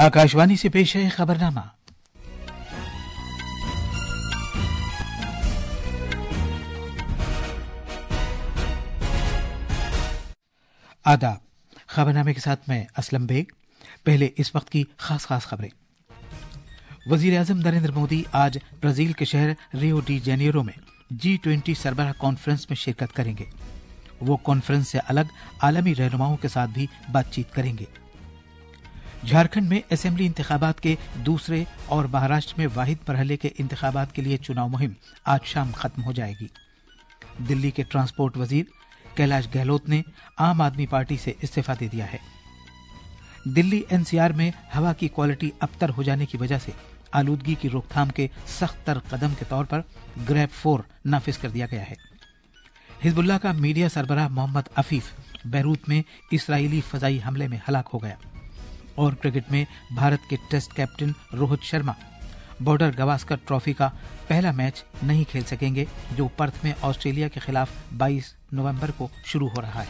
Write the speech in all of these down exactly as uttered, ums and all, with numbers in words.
आकाशवाणी से पेश है खबरनामा। आदाब। खबरनामे के साथ मैं असलम बेग। पहले इस वक्त की खास खास खबरें। वजीर आजम नरेंद्र मोदी आज ब्राजील के शहर रियो डी जेनेरो में जी ट्वेंटी सरबराह कॉन्फ्रेंस में शिरकत करेंगे। वो कॉन्फ्रेंस से अलग आलमी रहनुमाओं के साथ भी बातचीत करेंगे। झारखंड में असेंबली इंतखाबात के दूसरे और महाराष्ट्र में वाहिद मरहले के इंतखाबात के लिए चुनाव मुहिम आज शाम खत्म हो जाएगी। दिल्ली के ट्रांसपोर्ट वजीर कैलाश गहलोत ने आम आदमी पार्टी से इस्तीफा दे दिया है। दिल्ली एनसीआर में हवा की क्वालिटी अबतर हो जाने की वजह से आलूदगी की रोकथाम के सख्त तर कदम के तौर पर ग्रैब फोर नाफिज कर दिया गया है। हिजबुल्लाह का मीडिया सरबराह मोहम्मद अफीफ बैरूत में इस्राएली फजाई हमले में हलाक हो गया। और क्रिकेट में भारत के test captain Rohit Sharma Border Gavaskar trophy का पहला मैच नहीं खेल सकेंगे, जो पर्थ में ऑस्ट्रेलिया के खिलाफ बाईस नवंबर को शुरू हो रहा है।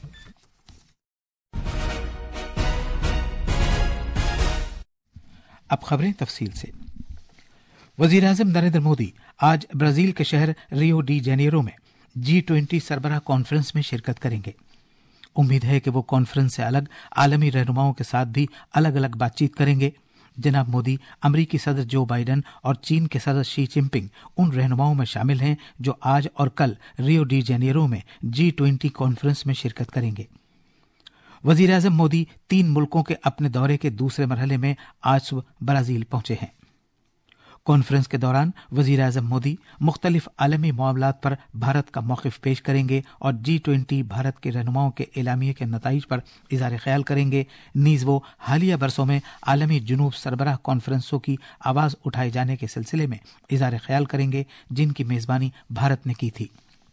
अब खबरें तफसील से। वजीर आजम नरेंद्र मोदी आज ब्राजील के शहर रियो डी जेनेरो में जी ट्वेंटी सरबराह कॉन्फ्रेंस में शिरकत करेंगे। उम्मीद है कि वो कॉन्फ्रेंस से अलग आलमी रहनुमाओं के साथ भी अलग अलग बातचीत करेंगे। जनाब मोदी अमरीकी सदर जो बाइडेन और चीन के सदर शी जिनपिंग उन रहनुमाओं में शामिल हैं जो आज और कल रियो डी जेनेरो में जी ट्वेंटी कॉन्फ्रेंस में शिरकत करेंगे। वजीर आजम मोदी तीन मुल्कों के अपने दौरे के दूसरे मरहले में आज सुबह ब्राजील पहुंचे हैं। कॉन्फ्रेंस के दौरान वजीर आजम मोदी मुख्तलिफ आलमी मामलात पर भारत का मौक़िफ़ पेश करेंगे और जी ट्वेंटी भारत के रहनुमाओं के एलामिये के नताइज पर इज़हार ख्याल करेंगे। नीज़ वो हालिया बरसों में आलमी जुनूब सरबराह कॉन्फ्रेंसों की आवाज़ उठाए जाने के सिलसिले में इज़हार ख्याल करेंगे, जिनकी मेज़बानी भारत ने की थी।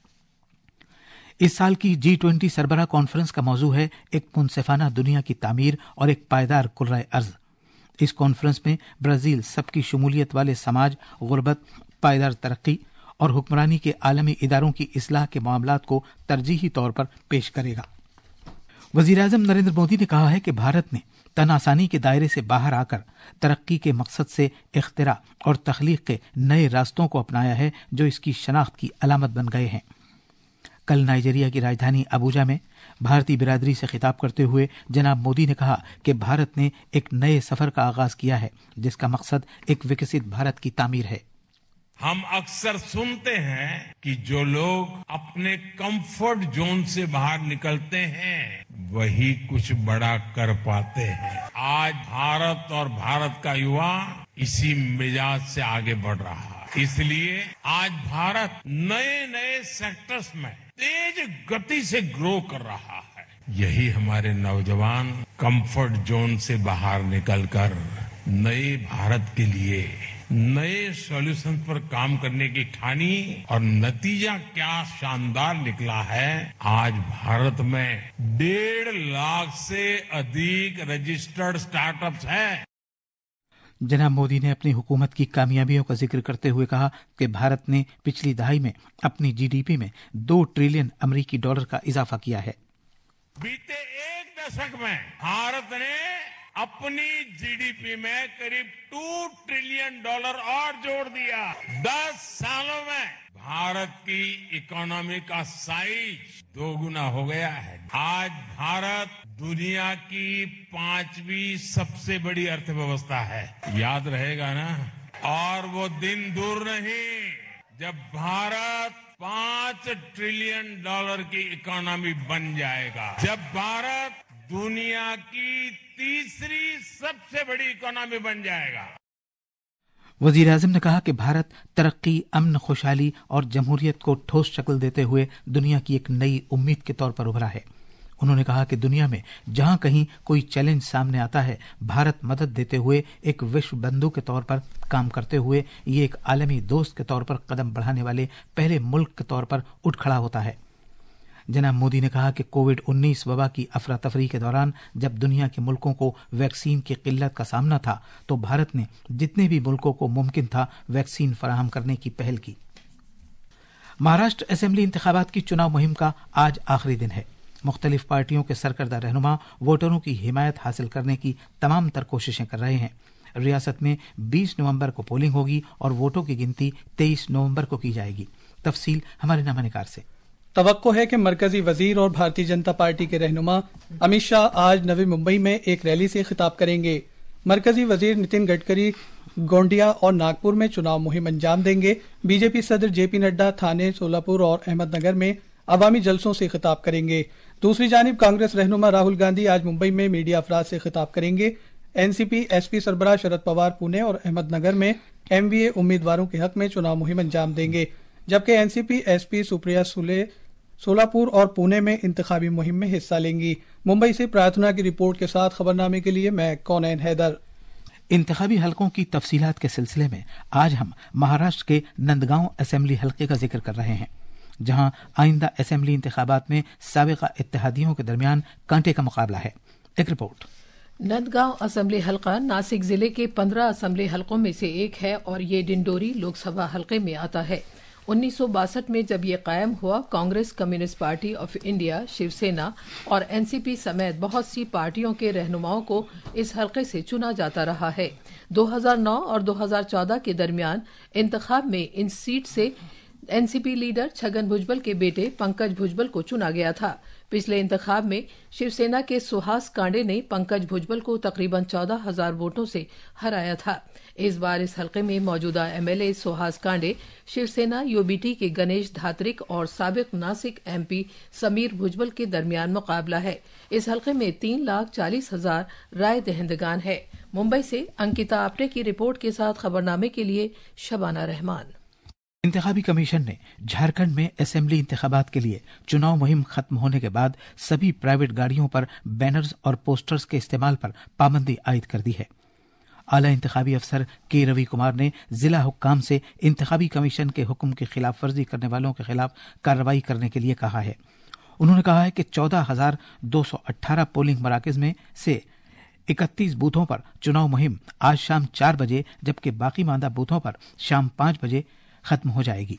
इस साल की जी ट्वेंटी सरबराह कॉन्फ्रेंस का मौजू है एक मुनसिफाना दुनिया की तामीर और एक पायदार कुर्राए अर्ज़। इस कॉन्फ्रेंस में ब्राजील सबकी शमूलियत वाले समाज, गुर्बत, पायदार तरक्की और हुक्मरानी के आलमी इदारों की इस्लाह के मामलात को तरजीही तौर पर पेश करेगा। वजीर आजम नरेंद्र मोदी ने कहा है कि भारत ने तनासानी के दायरे से बाहर आकर तरक्की के मकसद से इख्तिरा और तख्लीक के नए रास्तों को अपनाया है, जो इसकी शनाख्त की अलामत बन गए हैं। कल नाइजीरिया की राजधानी अबूजा में भारतीय बिरादरी से खिताब करते हुए जनाब मोदी ने कहा कि भारत ने एक नए सफर का आगाज किया है, जिसका मकसद एक विकसित भारत की तामीर है। हम अक्सर सुनते हैं कि जो लोग अपने कंफर्ट जोन से बाहर निकलते हैं वही कुछ बड़ा कर पाते हैं। आज भारत और भारत का युवा इसी मिजाज से आगे बढ़ रहा है। इसलिए आज भारत नए नए सेक्टर्स में तेज गति से ग्रो कर रहा है। यही हमारे नौजवान कंफर्ट जोन से बाहर निकलकर नए भारत के लिए नए सॉल्यूशन पर काम करने की ठानी, और नतीजा क्या शानदार निकला है। आज भारत में डेढ़ लाख से अधिक रजिस्टर्ड स्टार्टअप्स हैं। जनाब मोदी ने अपनी हुकूमत की कामयाबियों का जिक्र करते हुए कहा कि भारत ने पिछली दहाई में अपनी जीडीपी में दो ट्रिलियन अमरीकी डॉलर का इजाफा किया है। बीते एक दशक में भारत ने अपनी जीडीपी में करीब टू ट्रिलियन डॉलर और जोड़ दिया। दस सालों में भारत की इकोनॉमी का साइज दोगुना हो गया है। आज भारत दुनिया की पांचवी सबसे बड़ी अर्थव्यवस्था है। याद रहेगा ना? और वो दिन दूर नहीं जब भारत पांच ट्रिलियन डॉलर की इकोनॉमी बन जाएगा, जब भारत दुनिया की तीसरी सबसे बड़ी इकोनॉमी बन जाएगा। वजीर आजम ने कहा कि भारत तरक्की, अमन, खुशहाली और जमहूरियत को ठोस शक्ल देते हुए दुनिया की एक नई उम्मीद के तौर पर उभरा है। उन्होंने कहा कि दुनिया में जहां कहीं कोई चैलेंज सामने आता है, भारत मदद देते हुए एक विश्व बंधु के तौर पर काम करते हुए ये एक आलमी दोस्त के तौर पर कदम बढ़ाने वाले पहले मुल्क के तौर पर उठ खड़ा होता है। जनाब मोदी ने कहा कि कोविड उन्नीस वबा की अफरा तफरी के दौरान जब दुनिया के मुल्कों को वैक्सीन की किल्लत का सामना था, तो भारत ने जितने भी मुल्कों को मुमकिन था वैक्सीन फराहम करने की पहल की। महाराष्ट्र असेंबली इंतखाबात की चुनाव मुहिम का आज आखिरी दिन है। مختلف پارٹیوں کے سرکردہ رہنما ووٹروں کی حمایت حاصل کرنے کی تمام تر کوششیں کر رہے ہیں۔ ریاست میں بیس نومبر کو پولنگ ہوگی اور ووٹوں کی گنتی تیئیس نومبر کو کی جائے گی۔ تفصیل ہمارے نامہ نگار سے۔ توقع ہے کہ مرکزی وزیر اور بھارتی جنتا پارٹی کے رہنما امت شاہ آج نوی ممبئی میں ایک ریلی سے خطاب کریں گے۔ مرکزی وزیر نتن گڈکری گونڈیا اور ناگپور میں چناؤ مہم انجام دیں گے۔ بی جے پی صدر جے پی نڈا تھانے، سولاپور اور احمد نگر میں عوامی جلسوں سے خطاب کریں گے۔ دوسری جانب کانگریس رہنما راہل گاندھی آج ممبئی میں میڈیا افراد سے خطاب کریں گے۔ این سی پی ایس پی سربراہ شرد پوار پونے اور احمد نگر میں ایم وی اے امیدواروں کے حق میں چناؤ مہم انجام دیں گے، جبکہ N C P S P Supriya Sule Solapur اور پونے میں انتخابی مہم میں حصہ لیں گی۔ ممبئی سے پرارتھنا کی رپورٹ کے ساتھ خبرنامے کے لیے میں کونین حیدر۔ انتخابی حلقوں کی تفصیلات کے سلسلے میں آج ہم مہاراشٹر کے نندگاؤں اسمبلی حلقے کا ذکر کر رہے ہیں، جہاں آئندہ اسمبلی انتخابات میں سابقہ اتحادیوں کے درمیان کانٹے کا مقابلہ ہے۔ ایک رپورٹ۔ نندگاؤں اسمبلی حلقہ ناسک ضلع کے پندرہ اسمبلی حلقوں میں سے ایک ہے اور یہ ڈنڈوری لوک سبھا حلقے میں آتا ہے۔ انیس سو باسٹھ میں جب یہ قائم ہوا، Congress, communist party of India, Shiv Sena اور این سی پی سمیت بہت سی پارٹیوں کے رہنماؤں کو اس حلقے سے چنا جاتا رہا ہے۔ دو ہزار نو اور دو ہزار چودہ کے درمیان انتخاب میں ان سیٹ سے N C P leader Chhagan Bhujbal کے بیٹے پنکج بھجبل کو چنا گیا تھا۔ پچھلے انتخاب میں شیو سینا کے سہاس کانڈے نے پنکج بھجبل کو تقریباً چودہ ہزار ووٹوں سے ہرایا تھا۔ اس بار اس حلقے میں موجودہ M L A Suhas Kande, Shiv Sena U B T کے گنیش دھاترک اور سابق ناسک ایم پی سمیر بھجبل کے درمیان مقابلہ ہے۔ اس حلقے میں تین لاکھ چالیس ہزار رائے دہندگان ہے۔ ممبئی سے انکتا آپٹے کی رپورٹ کے ساتھ خبرنامے کے لیے شبانہ رحمان۔ انتخابی کمیشن نے جھارکھنڈ میں اسمبلی انتخابات کے لیے چناؤ مہم ختم ہونے کے بعد سبھی پرائیویٹ گاڑیوں پر بینرز اور پوسٹرز کے استعمال پر پابندی عائد کر دی ہے۔ اعلی انتخابی افسر کے روی کمار نے ضلع حکام سے انتخابی کمیشن کے حکم کی خلاف ورزی کرنے والوں کے خلاف کارروائی کرنے کے لیے کہا ہے۔ انہوں نے کہا ہے کہ چودہ ہزار دو سو اٹھارہ پولنگ مراکز میں سے اکتیس بوتھوں پر چناؤ مہم آج شام چار بجے جبکہ باقی ماندہ بوتھوں پر شام پانچ بجے ختم ہو جائے گی۔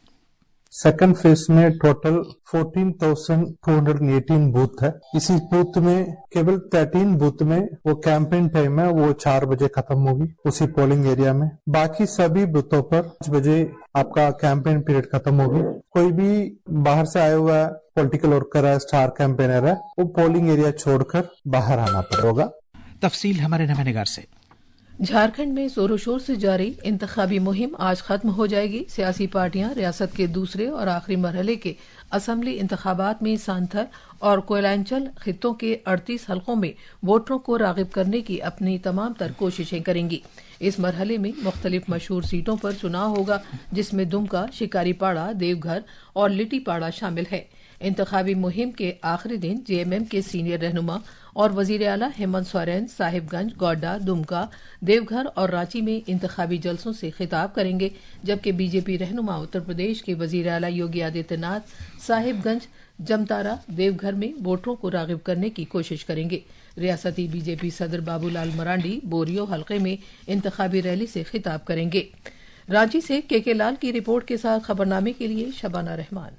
سیکنڈ فیز میں total fourteen thousand two hundred eighteen booth ہے۔ اسی بوتھ میں کیبل تھرٹین بوتھ میں وہ کیمپین ٹائم ہے، وہ چار بجے ختم ہوگی اسی پولنگ ایریا میں۔ باقی سبھی بوتھوں پر پانچ بجے آپ کا کیمپین پیریڈ ختم ہوگی۔ کوئی بھی باہر سے آیا ہوا ہے، پولیٹیکل ورکر ہے، اسٹار کیمپینر ہے، وہ پولنگ ایریا چھوڑ کر باہر آنا پڑے گا۔ تفصیل ہمارے نامہ نگار سے۔ جھارکھنڈ میں زور و شور سے جاری انتخابی مہم آج ختم ہو جائے گی۔ سیاسی پارٹیاں ریاست کے دوسرے اور آخری مرحلے کے اسمبلی انتخابات میں سانتھر اور کوئلانچل خطوں کے اڑتیس حلقوں میں ووٹروں کو راغب کرنے کی اپنی تمام تر کوششیں کریں گی۔ اس مرحلے میں مختلف مشہور سیٹوں پر چناؤ ہوگا، جس میں دمکا، شکاری پاڑا، دیو گھر اور لٹی پاڑا شامل ہے۔ انتخابی مہم کے آخری دن جے ایم ایم کے سینئر رہنما اور وزیر اعلیٰ ہیمنت سورین صاحب گنج، گوڈا، دمکا، دیو گھر اور رانچی میں انتخابی جلسوں سے خطاب کریں گے، جبکہ بی جے پی رہنما اتر پردیش کے وزیر اعلیٰ یوگی آدتیہ ناتھ صاحب گنج، جمتارا، دیو گھر میں ووٹروں کو راغب کرنے کی کوشش کریں گے۔ ریاستی بی جے پی صدر بابو لال مرانڈی بوریو حلقے میں انتخابی ریلی سے خطاب کریں گے۔ رانچی سے کے کے لال کی رپورٹ کے ساتھ خبرنامے کے لیے شبانہ رحمان۔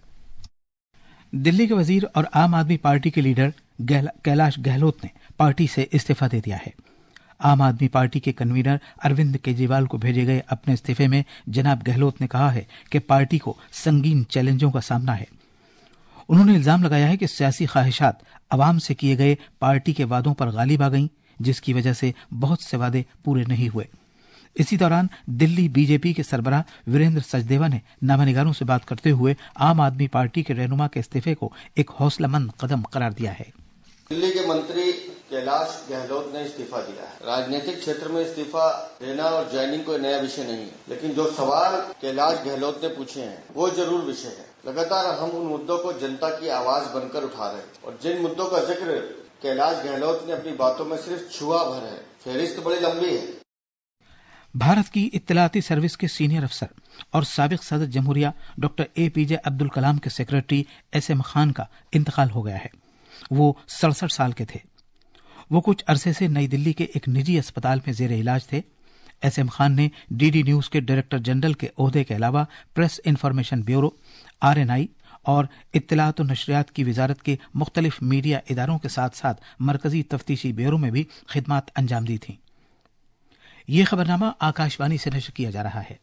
دلی کے وزیر اور عام آدمی پارٹی کے لیڈر کیلاش گہلوت نے پارٹی سے استعفی دے دیا ہے۔ عام آدمی پارٹی کے کنوینر اروند کیجریوال کو بھیجے گئے اپنے استعفے میں جناب گہلوت نے کہا ہے کہ پارٹی کو سنگین چیلنجوں کا سامنا ہے۔ انہوں نے الزام لگایا ہے کہ سیاسی خواہشات عوام سے کیے گئے پارٹی کے وعدوں پر غالب آ گئیں، جس کی وجہ سے بہت سے وعدے پورے نہیں ہوئے۔ اسی دوران دلی بی جے پی کے سربراہ وریندر سچدیوا نے نامہ نگاروں سے بات کرتے ہوئے عام آدمی پارٹی کے رہنما کے استعفے کو ایک حوصلہ مند قدم قرار دیا ہے۔ دلی کے منتری کیلاش گہلوت نے استعفی دیا ہے۔ راجنیتک چھیتر میں استعفی دینا اور جوائننگ کوئی نیا وشے نہیں ہے، لیکن جو سوال کیلاش گہلوت نے پوچھے ہیں وہ ضرور وشے ہے۔ لگاتار ہم ان مدعوں کو جنتا کی آواز بن کر اٹھا رہے ہیں، اور جن مدعوں کا ذکر کیلاش گہلوت نے اپنی باتوں میں صرف چھوا بھر ہے، فہرست بڑی لمبی ہے۔ بھارت کی اطلاعاتی سروس کے سینئر افسر اور سابق صدر جمہوریہ ڈاکٹر اے پی جے عبد الکلام کے سیکرٹری ایس ایم خان کا انتقال ہو گیا ہے۔ وہ سڑسٹھ سال کے تھے۔ وہ کچھ عرصے سے نئی دلی کے ایک نجی اسپتال میں زیر علاج تھے۔ ایس ایم خان نے ڈی ڈی نیوز کے ڈائریکٹر جنرل کے عہدے کے علاوہ press information bureau, R N I اور اطلاعات و نشریات کی وزارت کے مختلف میڈیا اداروں کے ساتھ ساتھ مرکزی تفتیشی بیورو میں بھی خدمات انجام دی تھیں۔ یہ خبرنامہ آکاشوانی سے نشر کیا جا رہا ہے۔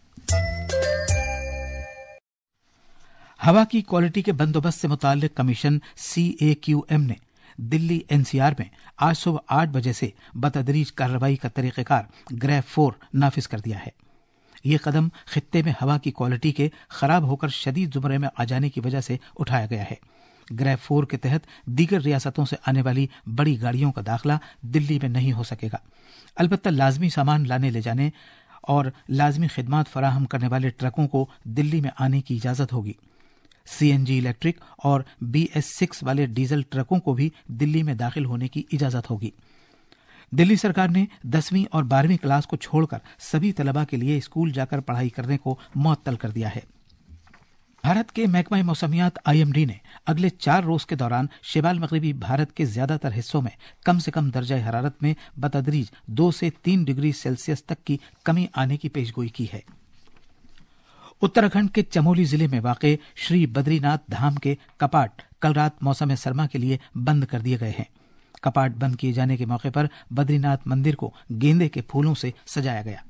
ہوا کی کوالٹی کے بندوبست سے متعلق کمیشن سی اے کیو ایم نے دلی این سی آر میں آج صبح آٹھ بجے سے بتدریج کارروائی کا طریقہ کار گریف فور نافذ کر دیا ہے۔ یہ قدم خطے میں ہوا کی کوالٹی کے خراب ہو کر شدید زمرے میں آ جانے کی وجہ سے اٹھایا گیا ہے۔ گریف فور کے تحت دیگر ریاستوں سے آنے والی بڑی گاڑیوں کا داخلہ دلی میں نہیں ہو سکے گا، البتہ لازمی سامان لانے لے جانے اور لازمی خدمات فراہم کرنے والے ٹرکوں کو دلی میں آنے کی اجازت ہوگی۔ سی این جی الیکٹرک اور بی ایس سکس والے ڈیزل ٹرکوں کو بھی دلی میں داخل ہونے کی اجازت ہوگی۔ دلی سرکار نے دسویں اور بارہویں کلاس کو چھوڑ کر سبھی طلباء کے لیے اسکول جا کر پڑھائی کرنے کو معطل کر دیا ہے۔ بھارت کے محکمہ موسمیات آئی ایم ڈی نے اگلے چار روز کے دوران شمال مغربی بھارت کے زیادہ تر حصوں میں کم سے کم درجہ حرارت میں بتدریج دو سے تین ڈگری سیلسیس تک کی کمی آنے کی پیشگوئی کی ہے۔ اتراکھنڈ کے چمولی ضلع میں واقع شری بدری ناتھ دھام کے کپاٹ کل رات موسم سرما کے لیے بند کر دیے گئے ہیں۔ کپاٹ بند کیے جانے کے موقع پر بدری ناتھ مندر کو گیندے کے پھولوں سے سجایا گیا۔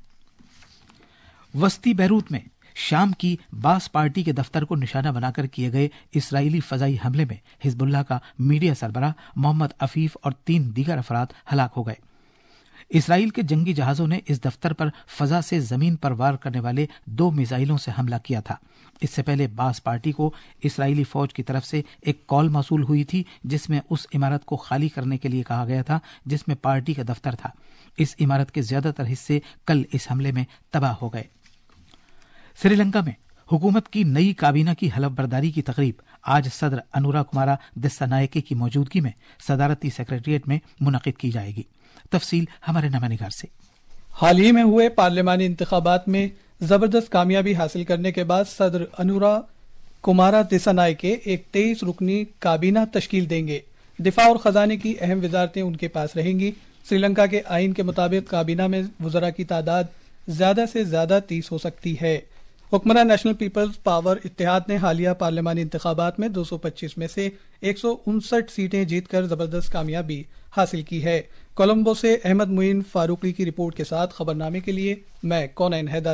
وسطی بیروت میں شام کی باس پارٹی کے دفتر کو نشانہ بنا کر کیے گئے اسرائیلی فضائی حملے میں حزب اللہ کا میڈیا سربراہ محمد عفیف اور تین دیگر افراد ہلاک ہو گئے۔ اسرائیل کے جنگی جہازوں نے اس دفتر پر فضا سے زمین پر وار کرنے والے دو میزائلوں سے حملہ کیا تھا۔ اس سے پہلے باس پارٹی کو اسرائیلی فوج کی طرف سے ایک کال موصول ہوئی تھی جس میں اس عمارت کو خالی کرنے کے لیے کہا گیا تھا جس میں پارٹی کا دفتر تھا۔ اس عمارت کے زیادہ تر حصے کل اس حملے میں تباہ ہو گئے۔ سری لنکا میں حکومت کی نئی کابینہ کی حلف برداری کی تقریب آج صدر انورا کمارا دسا نائکے کی موجودگی میں صدارتی سیکریٹریٹ میں منعقد کی جائے گی۔ تفصیل ہمارے نامہ نگار سے۔ حال ہی میں ہوئے پارلیمانی انتخابات میں زبردست کامیابی حاصل کرنے کے بعد صدر انورا کمارا دسا نائکے ایک تیئیس رکنی کابینہ تشکیل دیں گے۔ دفاع اور خزانے کی اہم وزارتیں ان کے پاس رہیں گی۔ سری لنکا کے آئین کے مطابق کابینہ میں وزراء کی تعداد زیادہ سے زیادہ تیس ہو سکتی ہے۔ حکمراں نیشنل پیپلز پاور اتحاد نے حالیہ پارلیمانی انتخابات میں دو سو پچیس میں سے ایک سو انسٹھ سیٹیں جیت کر زبردست کامیابی حاصل کی ہے۔ کولمبو سے احمد معین فاروقی کی رپورٹ کے ساتھ خبرنامے کے لیے میں کونین حیدر۔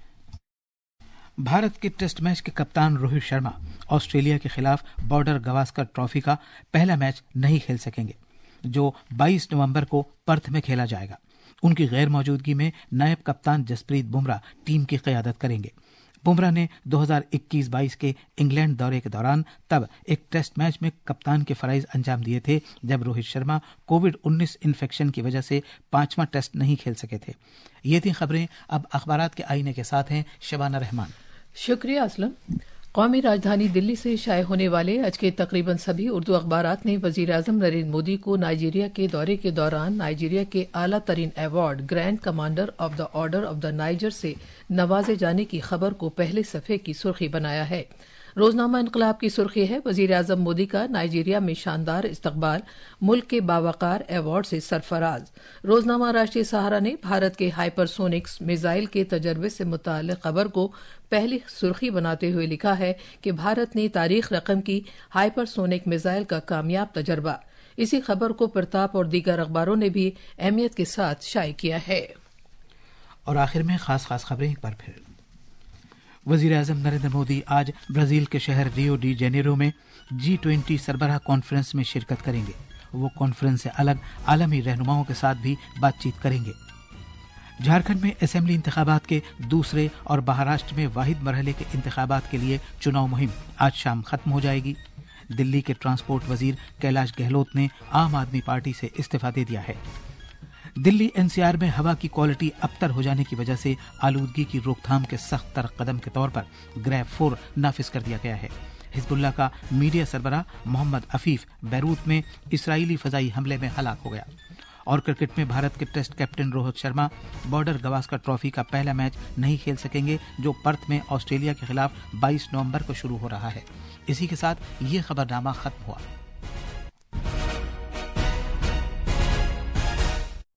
بھارت کے ٹیسٹ میچ کے کپتان روہت شرما آسٹریلیا کے خلاف بارڈر گواسکر ٹرافی کا پہلا میچ نہیں کھیل سکیں گے جو بائیس نومبر کو پرتھ میں کھیلا جائے گا۔ ان کی غیر موجودگی میں نائب کپتان جسپریت بمراہ ٹیم کی قیادت کریں گے۔ بمراہ نے دو ہزار اکیس بائیس کے انگلینڈ دورے کے دوران تب ایک ٹیسٹ میچ میں کپتان کے فرائض انجام دیے تھے جب روہت شرما کووڈ انیس انفیکشن کی وجہ سے پانچواں ٹیسٹ نہیں کھیل سکے تھے۔ یہ تھی خبریں۔ اب اخبارات کے آئینے کے ساتھ ہیں شبانہ رحمان۔ شکریہ اسلم۔ قومی راجدھانی دلی سے شائع ہونے والے آج کے تقریباً سبھی اردو اخبارات نے وزیر اعظم نریندر مودی کو نائجیریا کے دورے کے دوران نائجیریا کے اعلیٰ ترین award grand commander of the order of the Niger سے نوازے جانے کی خبر کو پہلے صفحے کی سرخی بنایا ہے۔ روزنامہ انقلاب کی سرخی ہے، وزیر اعظم مودی کا نائجیریا میں شاندار استقبال، ملک کے باوقار ایوارڈ سے سرفراز۔ روزنامہ راشٹریہ سہارا نے بھارت کے ہائپر سونکس میزائل کے تجربے سے متعلق خبر کو پہلی سرخی بناتے ہوئے لکھا ہے کہ بھارت نے تاریخ رقم کی ہائپر سونک میزائل کا کامیاب تجربہ۔ اسی خبر کو پرتاپ اور دیگر اخباروں نے بھی اہمیت کے ساتھ شائع کیا ہے۔ اور آخر میں خاص خاص خبریں ایک بار پھر۔ وزیر اعظم نریندر مودی آج برازیل کے شہر ریو ڈی جینیرو میں جی ٹوینٹی سربراہ کانفرنس میں شرکت کریں گے۔ وہ کانفرنس سے الگ عالمی رہنماؤں کے ساتھ بھی بات چیت کریں گے۔ جھارکھنڈ میں اسمبلی انتخابات کے دوسرے اور مہاراشٹر میں واحد مرحلے کے انتخابات کے لیے چناؤ مہم آج شام ختم ہو جائے گی۔ دلی کے ٹرانسپورٹ وزیر کیلاش گہلوت نے عام آدمی پارٹی سے استعفی دے دیا ہے۔ دلی این سی آر میں ہوا کی کوالٹی ابتر ہو جانے کی وجہ سے آلودگی کی روک تھام کے سخت تر قدم کے طور پر گریف فور نافذ کر دیا گیا ہے۔ حزب اللہ کا میڈیا سربراہ محمد عفیف بیروت میں اسرائیلی فضائی حملے میں ہلاک ہو گیا۔ اور کرکٹ میں بھارت کے test captain Rohit Sharma border Gavaskar trophy کا پہلا میچ نہیں کھیل سکیں گے جو پرتھ میں آسٹریلیا کے خلاف بائیس نومبر کو شروع ہو رہا ہے۔ اسی کے ساتھ یہ خبرنامہ ختم ہوا۔